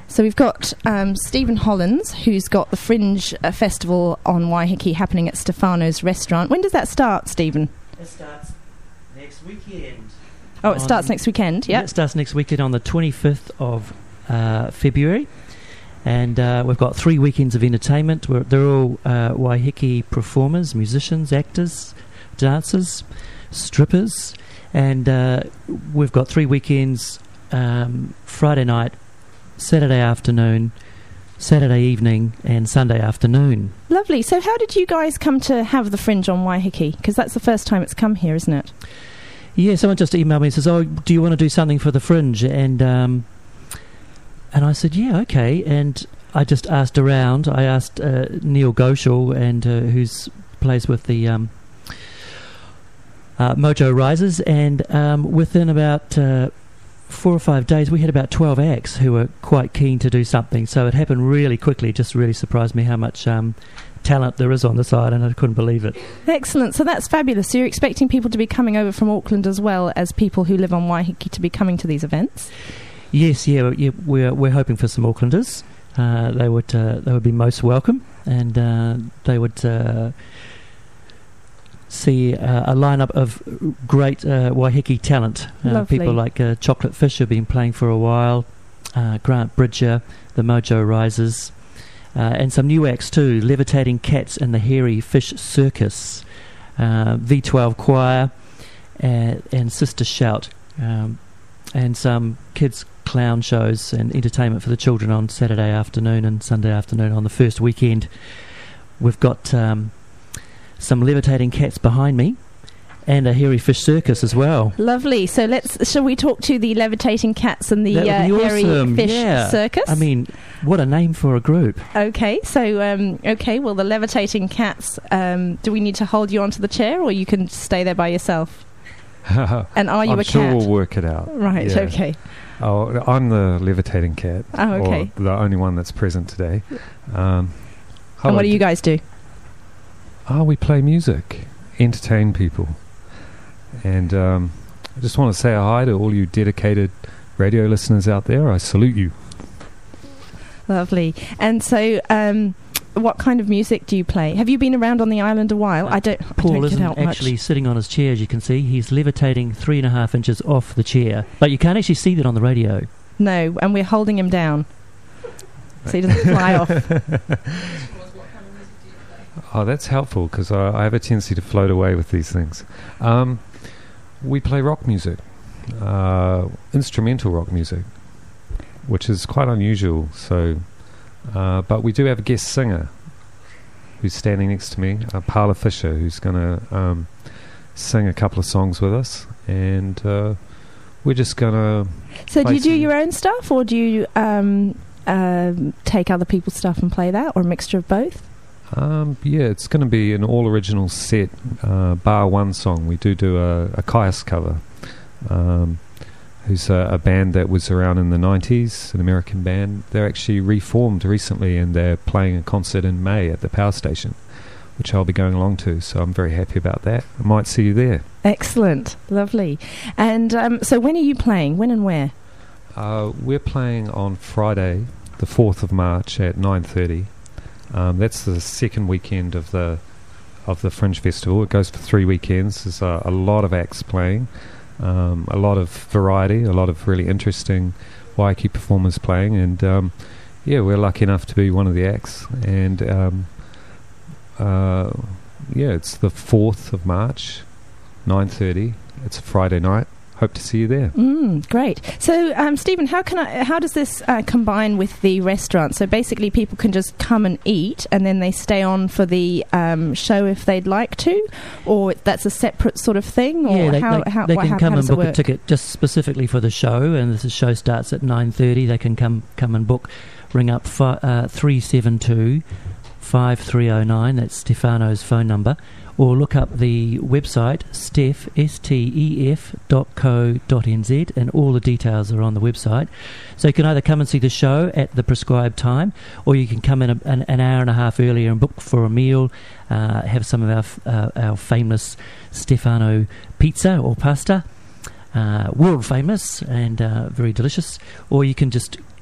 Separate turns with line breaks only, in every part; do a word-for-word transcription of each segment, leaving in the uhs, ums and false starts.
So we've got um, Stephen Hollins, who's got the Fringe uh, Festival on Waiheke happening at Stefano's Restaurant. When does that start, Stephen?
It starts next weekend.
Oh, it starts next weekend, yeah?
Yeah, it starts next weekend on the twenty-fifth of uh, February. And uh, we've got three weekends of entertainment. We're, they're all uh, Waiheke performers, musicians, actors, dancers, strippers. And uh, we've got three weekends, um, Friday night, Saturday afternoon, Saturday evening and Sunday afternoon.
Lovely. So how did you guys come to have the Fringe on Waiheke? Because that's the first time it's come here, isn't it?
Yeah, someone just emailed me and says, oh, do you want to do something for the Fringe? And um, and I said, yeah, okay. And I just asked around. I asked uh, Neil Goschel, and uh, who's plays with the um, uh, Mojo Risers, and um, within about Uh, four or five days, we had about twelve acts who were quite keen to do something. So it happened really quickly. It just really surprised me how much um, talent there is on the side, and I couldn't believe it.
Excellent. So that's fabulous. So you're expecting people to be coming over from Auckland as well as people who live on Waiheke to be coming to these events?
Yes, yeah, yeah we're we're hoping for some Aucklanders. Uh, they would uh, they would be most welcome, and uh, they would Uh, see uh, a lineup of great uh, Waiheke talent. Uh, people like uh, Chocolate Fish have been playing for a while, uh, Grant Bridger, the Mojo Risers, uh, and some new acts too, Levitating Cats and the Hairy Fish Circus, uh, V twelve Choir, uh, and Sister Shout, um, and some kids' clown shows and entertainment for the children on Saturday afternoon and Sunday afternoon on the first weekend. We've got Um, some Levitating Cats behind me, and a Hairy Fish Circus as well.
Lovely. So let's. Shall we talk to the Levitating Cats and the uh, Hairy
awesome.
Fish
yeah.
Circus?
I mean, what a name for a group.
Okay. So um, okay. Well, the Levitating Cats. Um, do we need to hold you onto the chair, or you can stay there by yourself? And are you
I'm
a
sure
cat?
We'll work it out.
Right.
Yeah.
Okay.
Oh, I'm the Levitating Cat.
Oh, okay.
Or the only one that's present today. Um,
and what do you guys do?
Ah, we play music, entertain people. And um, I just want to say a hi to all you dedicated radio listeners out there. I salute you.
Lovely. And so, um, what kind of music do you play? Have you been around on the island a while? I don't.
Paul
I don't
isn't
get out
actually
much.
sitting on his chair, as you can see. He's levitating three and a half inches off the chair, but you can't actually see that on the radio.
No, and we're holding him down so he doesn't fly off.
Oh, that's helpful, because I, I have a tendency to float away with these things. Um, we play rock music, uh, instrumental rock music, which is quite unusual. So, uh, but we do have a guest singer who's standing next to me, uh, Paula Fisher, who's going to um, sing a couple of songs with us, and uh, we're just going to.
So, do you do your own stuff, or do you um, uh, take other people's stuff and play that, or a mixture of both?
Um, yeah, it's going to be an all-original set, uh, bar one song. We do do a, a Kaius cover, um, who's a, a band that was around in the nineties, an American band. They're actually reformed recently, and they're playing a concert in May at the Power Station, which I'll be going along to, so I'm very happy about that. I might see you there.
Excellent. Lovely. And um, so when are you playing? When and where?
Uh, we're playing on Friday, the fourth of March at nine thirty. Um, that's the second weekend of the of the Fringe Festival. It goes for three weekends. There's a, a lot of acts playing, um, a lot of variety, a lot of really interesting Waiheke performers playing, and um, yeah, we're lucky enough to be one of the acts. And um, uh, yeah, it's the fourth of March, nine thirty. It's a Friday night. Hope to see you there.
Mm, great. So, um, Stephen, how can I? How does this uh, combine with the restaurant? So basically, people can just come and eat, and then they stay on for the um, show if they'd like to, or that's a separate sort of thing. Or
yeah, they,
how,
they,
how,
they
wha-
can
how,
come
how
and
does it
book
work?
a ticket just specifically for the show, and the show starts at nine thirty. They can come come and book. Ring up fi- uh, three seven two five three zero nine. That's Stefano's phone number. Or look up the website, stef, S T E F dot co dot N Z, and all the details are on the website. So you can either come and see the show at the prescribed time, or you can come in a, an, an hour and a half earlier and book for a meal, uh, have some of our f- uh, our famous Stefano pizza or pasta, uh, world famous and uh, very delicious. Or you can just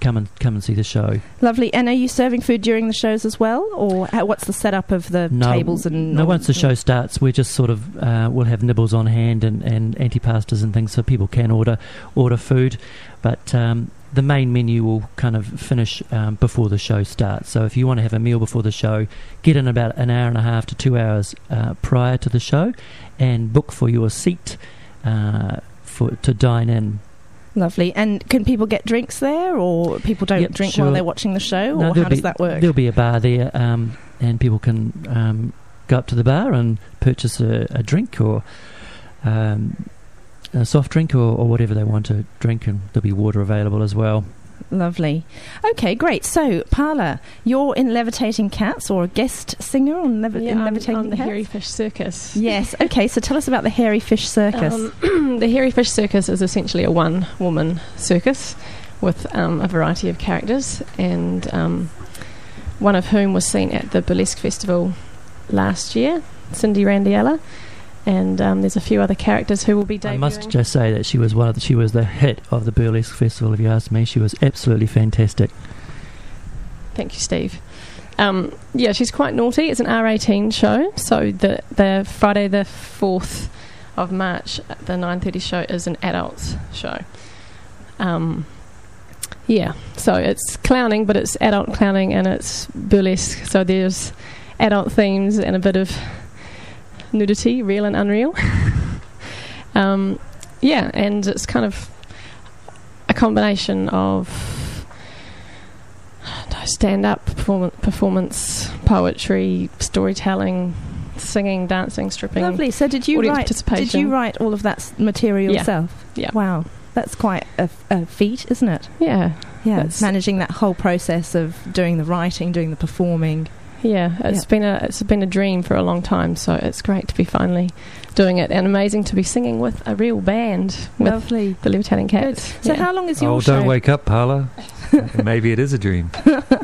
come and come and see the show.
Lovely. And are you serving food during the shows as well, or how, what's the setup of the
no,
tables? And
no, once the show starts, we're just sort of uh, we'll have nibbles on hand and, and antipastas and things, so people can order order food. But um, the main menu will kind of finish um, before the show starts. So if you want to have a meal before the show, get in about an hour and a half to two hours uh, prior to the show, and book for your seat uh, for to dine in.
Lovely. And can people get drinks there, or people don't
Yep,
drink
sure.
while they're watching the show,
No,
or
there'll
how does
be-
that work?
There'll be a bar there, um, and people can um, go up to the bar and purchase a, a drink or um, a soft drink or, or whatever they want to drink, and there'll be water available as well.
Lovely. Okay, great. So, Parla, you're in Levitating Cats, or a guest singer on Levi-
Yeah,
in
I'm
Levitating
on the
Cats?
Hairy Fish Circus.
Yes. Okay, so tell us about the Hairy Fish Circus.
Um, the Hairy Fish Circus is essentially a one-woman circus with um, a variety of characters, and um, one of whom was seen at the Burlesque Festival last year, Cindy Randiella. And um, there's a few other characters who will be debuting.
I must just say that she was one of the, she was the hit of the Burlesque Festival. If you ask me, she was absolutely fantastic.
Thank you, Steve. Um, yeah, she's quite naughty. It's an R eighteen show, so the the Friday the fourth of March, the nine thirty show is an adults show. Um, yeah, so it's clowning, but it's adult clowning and it's burlesque. So there's adult themes and a bit of nudity, real and unreal. um, yeah, and it's kind of a combination of stand-up performance, performance, poetry, storytelling, singing, dancing, stripping.
Lovely. So did you
audience
write?
participation.
Did you write all of that s- material
Yeah.
yourself?
Yeah.
Wow, that's quite a, a feat, isn't it?
Yeah,
Yeah,
That's-
managing that whole process of doing the writing, doing the performing.
yeah. It's
Yeah.
been a it's been a dream for a long time, so it's great to be finally doing it, and amazing to be singing with a real band with
Lovely.
the Levitating Cats.
So
Yeah.
how long is your
Oh,
show?
don't wake up, Parla. Maybe it is a dream.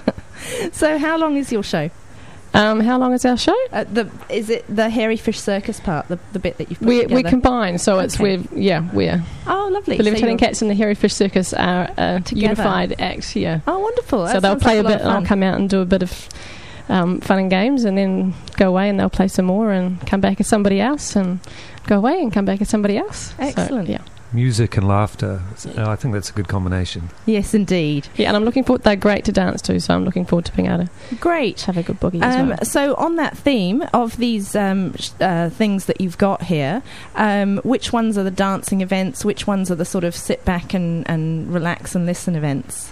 So how long is your show?
Um, how long is our show?
Uh, the is it the Hairy Fish Circus part, the the bit that you've put
We
together?
we combine, so it's
Okay.
we're yeah we're
Oh, lovely.
the
So
Levitating
you're-
Cats and the Hairy Fish Circus are a
Together.
unified act. Yeah,
Oh, wonderful.
so
That
they'll
sounds
play
like
a
lot
bit,
of
and I'll
fun.
come out and do a bit of um, fun and games, and then go away and they'll play some more and come back as somebody else, and go away and come back as somebody else. So,
Excellent.
yeah,
Music and laughter. Uh, I think that's a good combination.
Yes, indeed.
yeah, and I'm looking forward. They're great to dance to, so I'm looking forward to being able to
Great.
have a good boogie as
Um,
well.
so on that theme of these um, sh- uh, things that you've got here, um, which ones are the dancing events? Which ones are the sort of sit back and, and relax and listen events?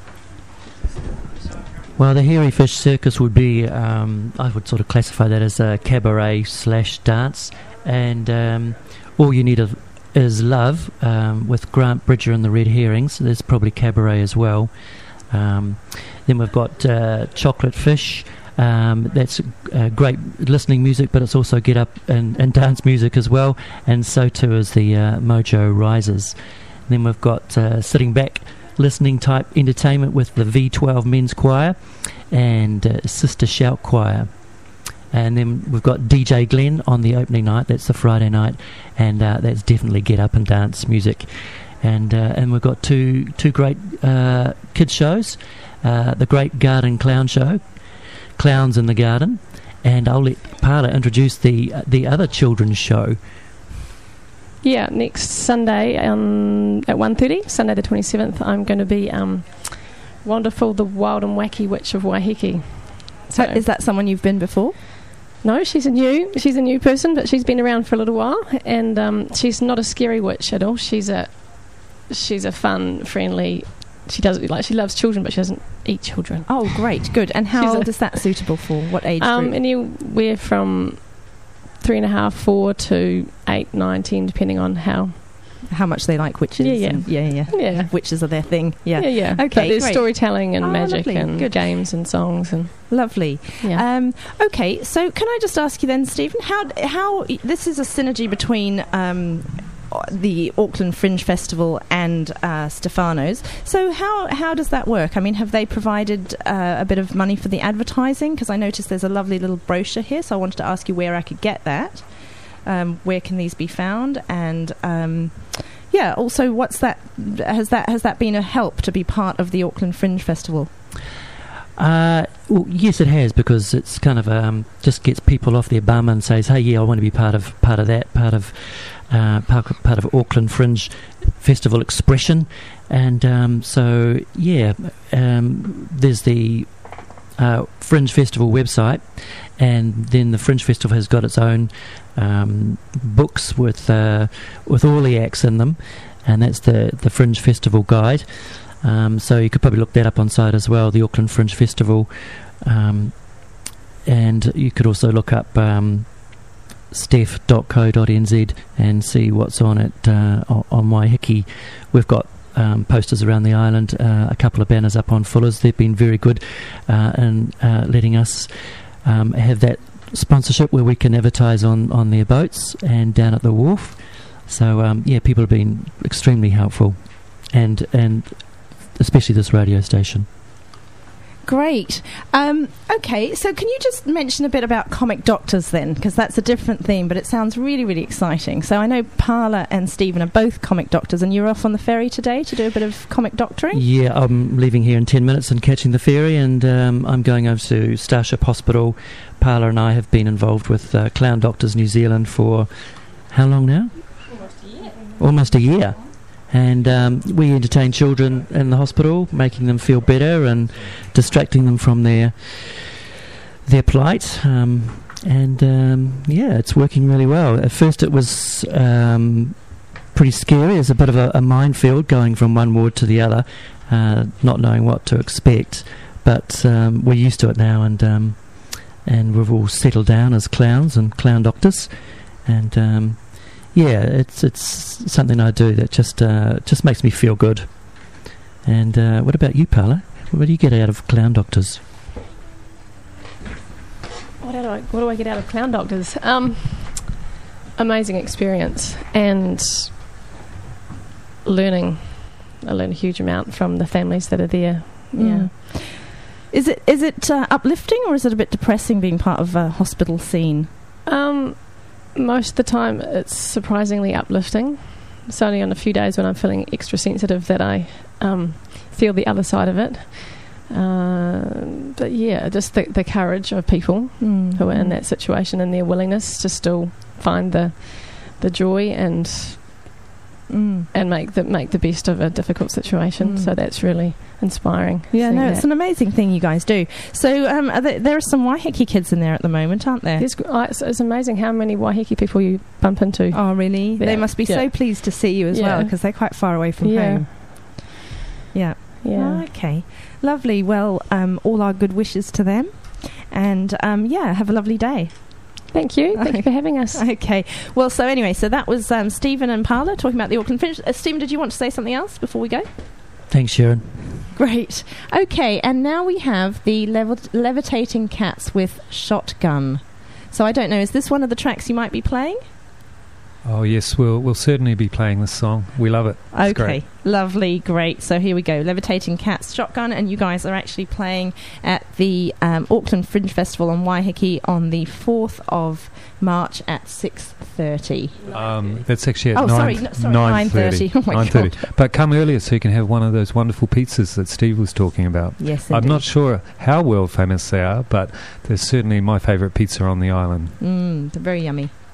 Well, the Hairy Fish Circus would be, um, I would sort of classify that as a cabaret slash dance, and um, all you need of, is love um, with Grant Bridger and the Red Herrings. There's probably cabaret as well. Um, then we've got uh, Chocolate Fish. Um, that's uh, great listening music, but it's also get up and, and dance music as well, and so too is the uh, Mojo Risers. Then we've got uh, sitting back listening type entertainment with the V twelve Men's Choir and uh, Sister Shout Choir. And then we've got D J Glenn on the opening night. That's the Friday night, and uh, that's definitely get up and dance music. And uh, and we've got two two great uh, kids shows, uh, the Great Garden Clown Show, Clowns in the Garden, and I'll let Parla introduce the uh, the other children's show.
Yeah, next Sunday um, at one thirty, Sunday the twenty-seventh, I'm going to be um, Wonderful, the Wild and Wacky Witch of Waiheke. So,
Is that someone you've been before?
no, she's a new she's a new person, but she's been around for a little while, and um, she's not a scary witch at all. She's a she's a fun, friendly. She does like she loves children, but she doesn't eat children.
Oh, great, good. And how
She's a-
old is that suitable for? What age
Um,
group?
anywhere from three and a half, four to eight, nine, ten, depending on how.
How much they like witches?
Yeah, yeah.
and- yeah, yeah.
Yeah.
Witches are their thing. Yeah,
Yeah, yeah.
Okay,
But there's
great.
storytelling and
Oh,
magic
lovely.
and
Good.
games and songs and
lovely.
yeah.
Um, okay, so can I just ask you then, Stephen, how how this is a synergy between um, the Auckland Fringe Festival and uh, Stefano's. So how how does that work? I mean, have they provided uh, a bit of money for the advertising? Because I noticed there's a lovely little brochure here, so I wanted to ask you where I could get that. Um, where can these be found? And um, yeah, also, what's that? Has that has that been a help to be part of the Auckland Fringe Festival?
Uh, well, yes, it has, because it's kind of um, just gets people off their bum and says, "Hey, yeah, I want to be part of part of that, part of uh, part, part of Auckland Fringe Festival expression." And um, so, yeah, um, there's the uh, Fringe Festival website, and then the Fringe Festival has got its own um, books with uh, with all the acts in them, and that's the the Fringe Festival Guide. Um, so you could probably look that up on site as well, the Auckland Fringe Festival, um, and you could also look up um, steph dot co dot n z and see what's on it uh, on Waiheke. We've got um, posters around the island, uh, a couple of banners up on Fuller's. They've been very good uh, in uh, letting us um, have that sponsorship where we can advertise on, on their boats and down at the wharf. So um, yeah, people have been extremely helpful, and and especially this radio station.
Great. Um, okay, so can you just mention a bit about Comic Doctors then? Because that's a different theme, but it sounds really, really exciting. So I know Parla and Stephen are both comic doctors, and you're off on the ferry today to do a bit of comic doctoring?
Yeah, I'm leaving here in ten minutes and catching the ferry, and um, I'm going over to Starship Hospital. Parla and I have been involved with uh, Clown Doctors New Zealand for how long now?
Almost a year.
Almost a year. And um, we entertain children in the hospital, making them feel better and distracting them from their their plight. Um, and um, yeah, it's working really well. At first, it was um, pretty scary. It's a bit of a, a minefield going from one ward to the other, uh, not knowing what to expect. But um, we're used to it now, and um, and we've all settled down as clowns and clown doctors, and. Um, Yeah, it's it's something I do that just uh, just makes me feel good. And uh, what about you, Parla? What do you get out of Clown Doctors?
What do I what do I get out of Clown Doctors? Um, amazing experience and learning. I learn a huge amount from the families that are there.
Mm.
Yeah.
Is it is it uh, uplifting, or is it a bit depressing being part of a hospital scene?
Um. Most of the time it's surprisingly uplifting. It's only on a few days when I'm feeling extra sensitive that I um, feel the other side of it. Uh, but yeah, just the, the courage of people
mm.
who are in that situation, and their willingness to still find the the joy and mm. and make the make the best of a difficult situation. Mm. So that's really inspiring.
Yeah, no,
that.
It's an amazing thing you guys do. So um, are there, there are some Waiheke kids in there at the moment, aren't there?
It's, it's, it's amazing how many Waiheke people you bump into.
Oh, really?
Yeah.
They must be
yeah.
so pleased to see you as
yeah.
well, because they're quite far away from
yeah.
home. Yeah.
Yeah.
Oh, okay. Lovely. Well, um, all our good wishes to them. And, um, yeah, have a lovely day.
Thank you. Thank you for having us.
Okay. Well, so anyway, so that was um, Stephen and Parla talking about the Auckland Fringe. Uh, Stephen, did you want to say something else before we go?
Thanks, Sharon.
Great. Okay, and now we have the lev- Levitating Cats with Shotgun. So I don't know, is this one of the tracks you might be playing?
Oh yes, we'll we'll certainly be playing this song. We love it. It's
okay,
great.
Lovely, great. So here we go, Levitating Cats, Shotgun, and you guys are actually playing at the um, Auckland Fringe Festival on Waiheke on the fourth of March at six thirty.
Um, that's actually at
oh,
nine,
sorry, no, sorry,
nine thirty.
Oh my
nine thirty.
God.
But come earlier so you can have one of those wonderful pizzas that Steve was talking about.
Yes,
I'm
indeed.
not sure how world famous they are, but they're certainly my favourite pizza on the island.
Mm, they're very yummy.